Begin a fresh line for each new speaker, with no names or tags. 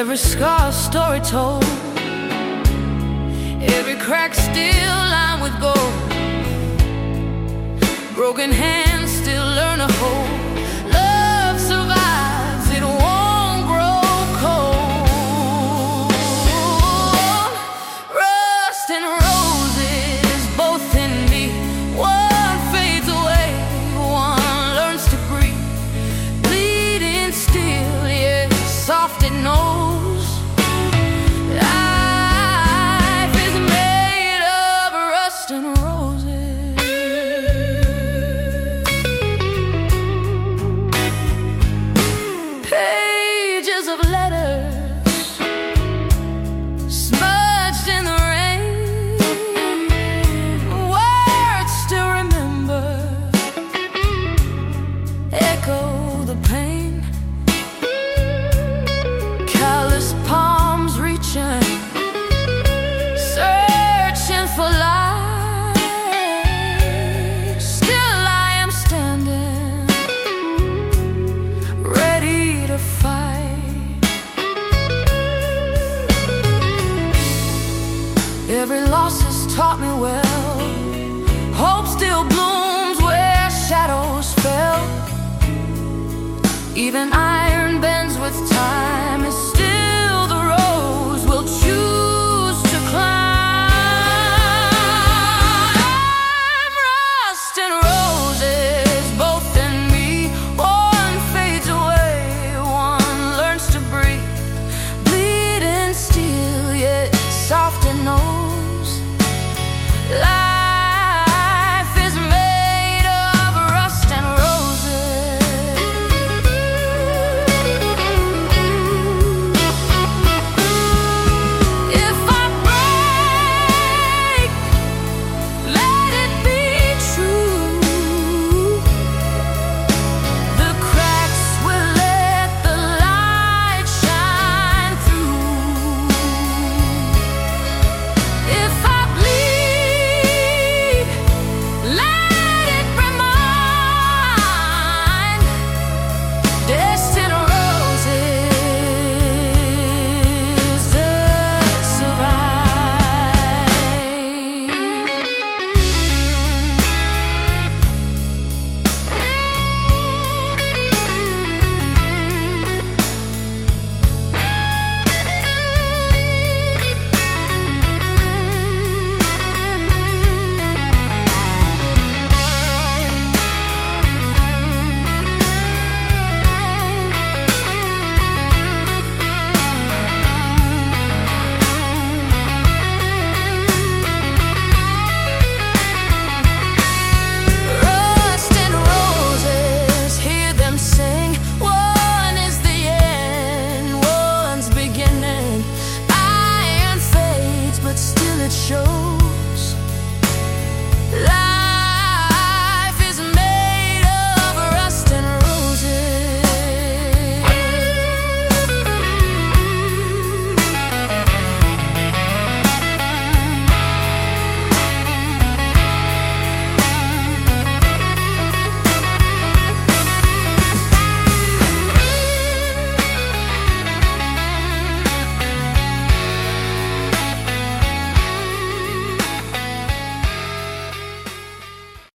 Every scar a story told, every crack still lined with gold. Broken hands still learn to hold. Love survives, it won't grow cold. Rust and roses, both in me. One fades away, one learns to breathe. Bleeding still, yeah, soft it knows. Life is made of rust and roses. Pages of letters smudged in the rain. Words still remember, echo the pain. Callous palms reaching, searching for light. Still I am standing, ready to fight. Every loss has taught me well. Hope still blooms where shadows fell. Even iron bends with time. It's still